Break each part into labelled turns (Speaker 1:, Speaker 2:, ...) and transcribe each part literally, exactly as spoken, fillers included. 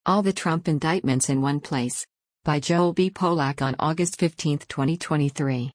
Speaker 1: All the Trump Indictments in One Place. By Joel B. Polak on August fifteenth, twenty twenty-three.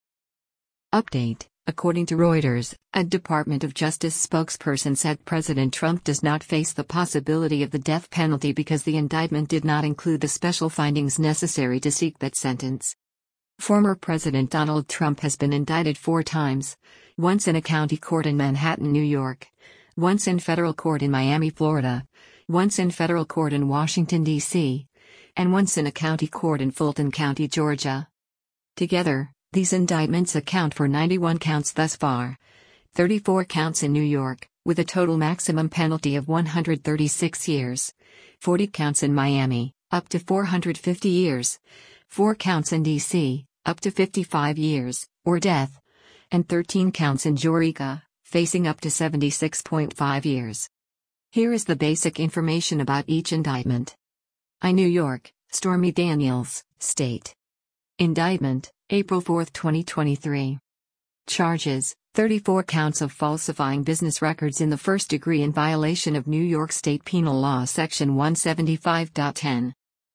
Speaker 1: Update. According to Reuters, a Department of Justice spokesperson said President Trump does not face the possibility of the death penalty because the indictment did not include the special findings necessary to seek that sentence. Former President Donald Trump has been indicted four times, once in a county court in Manhattan, New York, once in federal court in Miami, Florida, once in federal court in Washington, D C, and once in a county court in Fulton County, Georgia. Together, these indictments account for ninety-one counts thus far, thirty-four counts in New York, with a total maximum penalty of one hundred thirty-six years, forty counts in Miami, up to four hundred fifty years, four counts in D C, up to fifty-five years, or death, and thirteen counts in Georgia, facing up to seventy-six point five years. Here is the basic information about each indictment. I. New York, Stormy Daniels, State. Indictment, April fourth, twenty twenty-three. Charges, thirty-four counts of falsifying business records in the first degree in violation of New York State Penal Law Section one seventy-five point ten.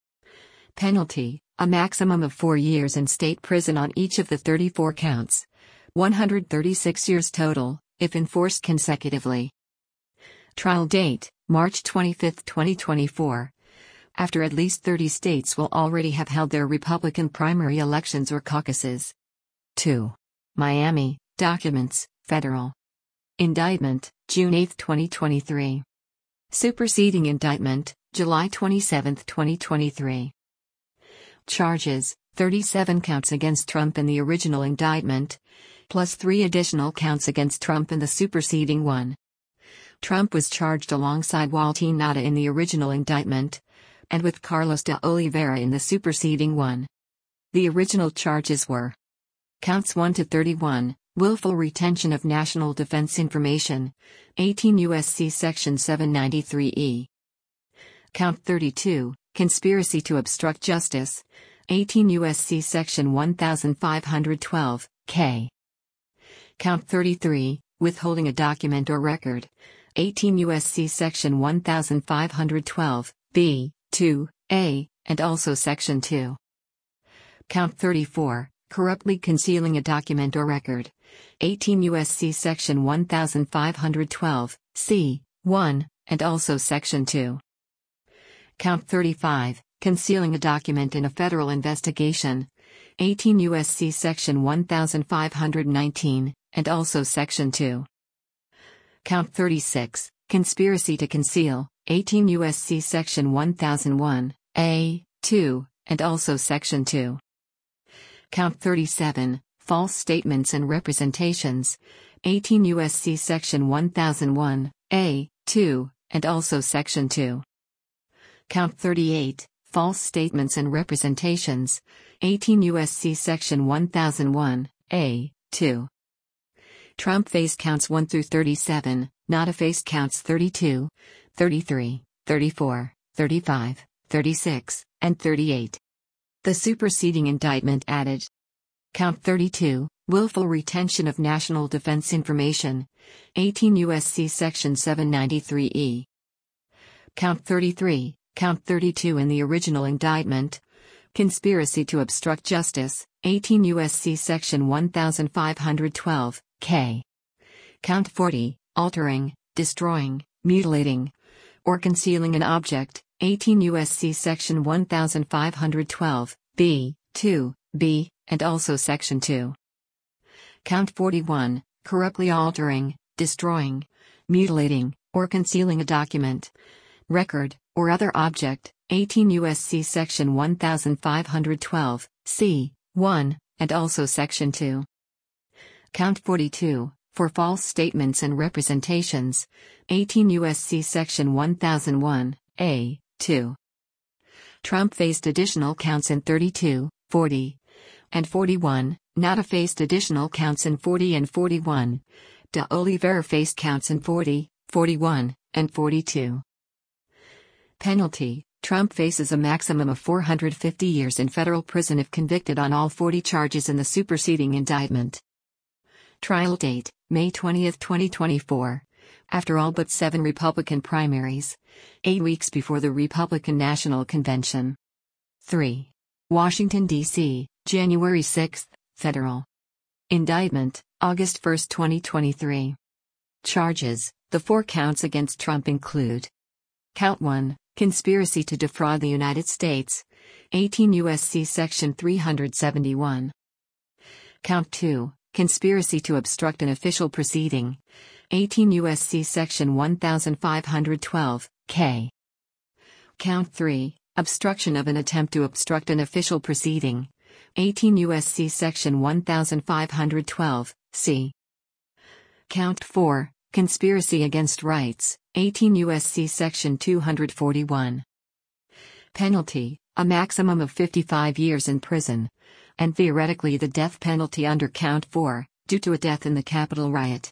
Speaker 1: Penalty, a maximum of four years in state prison on each of the thirty-four counts, one hundred thirty-six years total, if enforced consecutively. Trial date, March twenty-fifth, twenty twenty-four. After at least thirty states will already have held their Republican primary elections or caucuses. two. Miami, Documents, Federal. Indictment, June eighth, twenty twenty-three. Superseding indictment, July twenty-seventh, twenty twenty-three. Charges, thirty-seven counts against Trump in the original indictment, plus three additional counts against Trump in the superseding one. Trump was charged alongside Walter Nauta in the original indictment, and with Carlos de Oliveira in the superseding one. The original charges were: Counts one to thirty-one, willful retention of national defense information, eighteen U S C Section seven ninety-three E. Count thirty-two, conspiracy to obstruct justice, eighteen U S C Section fifteen twelve, K. Count thirty-three, withholding a document or record, eighteen U S C Section fifteen twelve, B, two, A, and also Section two. Count thirty-four, corruptly concealing a document or record, eighteen U S C Section fifteen twelve, C, one, and also Section two. Count thirty-five, concealing a document in a federal investigation, eighteen U S C Section fifteen nineteen, and also Section two. Count thirty-six, conspiracy to conceal, eighteen U S C Section one thousand one, A, two, and also Section two. Count thirty-seven, false statements and representations, eighteen U S C Section one thousand one, A, two, and also Section two. Count thirty-eight, false statements and representations, eighteen U S C Section one thousand one, A, two. Trump faced counts one through thirty-seven, Nauta faced counts thirty-two, thirty-three, thirty-four, thirty-five, thirty-six, and thirty-eight. The superseding indictment added: Count thirty-two, willful retention of national defense information, eighteen U S C Section seven ninety-three E. Count thirty-three, Count thirty-two in the original indictment, conspiracy to obstruct justice, eighteen U S C Section fifteen twelve, K. Count forty, altering, destroying, mutilating, or concealing an object, eighteen U S C Section fifteen twelve, B, two, B, and also Section two. Count forty-one, corruptly altering, destroying, mutilating, or concealing a document, record, or other object, eighteen U S C Section fifteen twelve, C, one, and also Section two. Count forty-two, for false statements and representations, eighteen U S C Section one thousand one, A, two. Trump faced additional counts in thirty-two, forty, and forty-one, Nauta faced additional counts in forty and forty-one, de Oliveira faced counts in forty, forty-one, and forty-two. Penalty: Trump faces a maximum of four hundred fifty years in federal prison if convicted on all forty charges in the superseding indictment. Trial date, May twentieth, twenty twenty-four. after all but seven Republican primaries, eight weeks before the Republican National Convention. three. Washington, D C, January sixth, Federal Indictment, August first, twenty twenty-three. Charges: the four counts against Trump include: Count one, conspiracy to defraud the United States, eighteen U S C Section three seventy-one. Count two, conspiracy to obstruct an official proceeding, eighteen U S C Section fifteen twelve, K. Count three, obstruction of an attempt to obstruct an official proceeding, eighteen U S C Section fifteen twelve, C. Count four, conspiracy against rights, eighteen U S C Section two forty-one. Penalty: a maximum of fifty-five years in prison, and theoretically the death penalty under Count four, due to a death in the Capitol riot.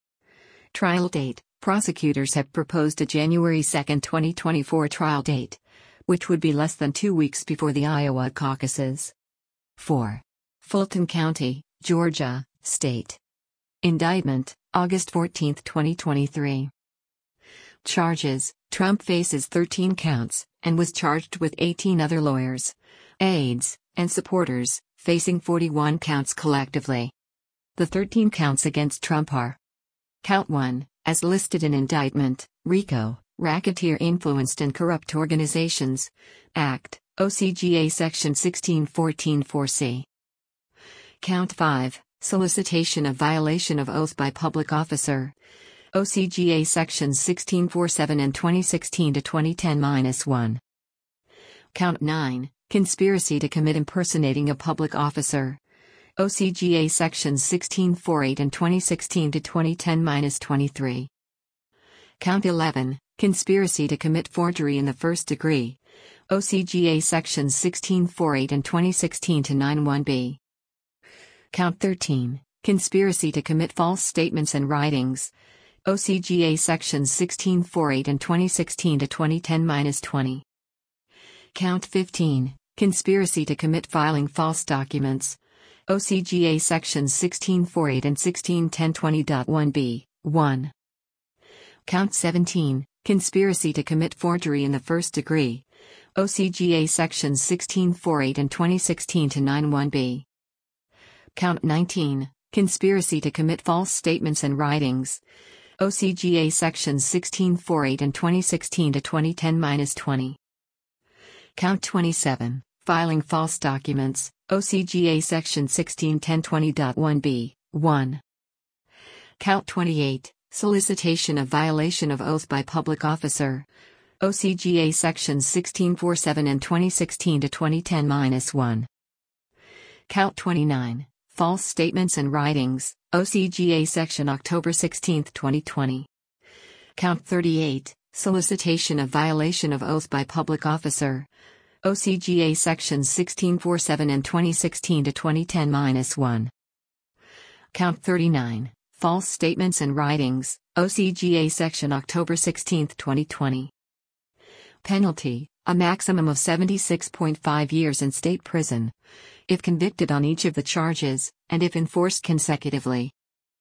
Speaker 1: Trial date: prosecutors have proposed a January second, twenty twenty-four trial date, which would be less than two weeks before the Iowa caucuses. four. Fulton County, Georgia, State Indictment, August fourteenth, twenty twenty-three. Charges: Trump faces thirteen counts, and was charged with eighteen other lawyers, aides, and supporters, facing forty-one counts collectively. The thirteen counts against Trump are: Count one, as listed in indictment, RICO, Racketeer Influenced and Corrupt Organizations Act, O C G A Section sixteen fourteen four C. Count five, solicitation of violation of oath by public officer, O C G A Sections sixteen forty-seven and twenty sixteen to twenty ten dash one. Count nine, conspiracy to commit impersonating a public officer, O C G A Sections sixteen forty-eight and twenty sixteen to twenty ten dash twenty-three. Count eleven, conspiracy to commit forgery in the first degree, O C G A Sections sixteen forty-eight and twenty sixteen to ninety-one B. Count thirteen, conspiracy to commit false statements and writings, O C G A Sections sixteen forty-eight and twenty sixteen to twenty ten dash twenty. Count fifteen, conspiracy to commit filing false documents, O C G A Sections sixteen forty-eight and sixteen ten twenty dash one B, one. Count seventeen, conspiracy to commit forgery in the first degree, O C G A Sections sixteen forty-eight and twenty sixteen to ninety-one B. Count nineteen, conspiracy to commit false statements and writings, O C G A Sections sixteen forty-eight and twenty sixteen to twenty ten dash twenty. Count twenty-seven, filing false documents, O C G A Section sixteen ten twenty dash one B, one. Count twenty-eight, solicitation of violation of oath by public officer, O C G A Sections sixteen forty-seven and twenty sixteen to twenty ten dash one. Count twenty-nine, false statements and writings, O C G A Section October sixteenth, twenty twenty. Count thirty-eight, solicitation of violation of oath by public officer, O C G A Sections sixteen forty-seven and twenty sixteen to twenty ten dash one. Count thirty-nine, false statements and writings, O C G A Section October sixteenth, twenty twenty. Penalty: a maximum of seventy-six point five years in state prison, if convicted on each of the charges, and if enforced consecutively.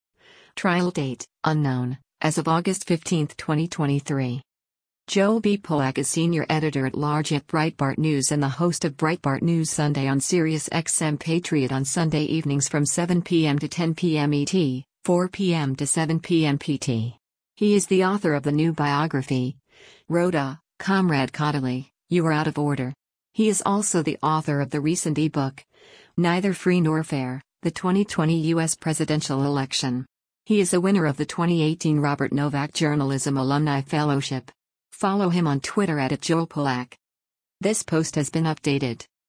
Speaker 1: Trial date: unknown, as of August fifteenth, twenty twenty-three. Joel B. Polak is senior editor-at-large at Breitbart News and the host of Breitbart News Sunday on Sirius X M Patriot on Sunday evenings from seven p m to ten p m E T, four p m to seven p m P T. He is the author of the new biography, Rhoda, Comrade Caudill, You Are Out of Order. He is also the author of the recent ebook, Neither Free Nor Fair, the twenty twenty U S Presidential Election. He is a winner of the twenty eighteen Robert Novak Journalism Alumni Fellowship. Follow him on Twitter at Joel Polak. This post has been updated.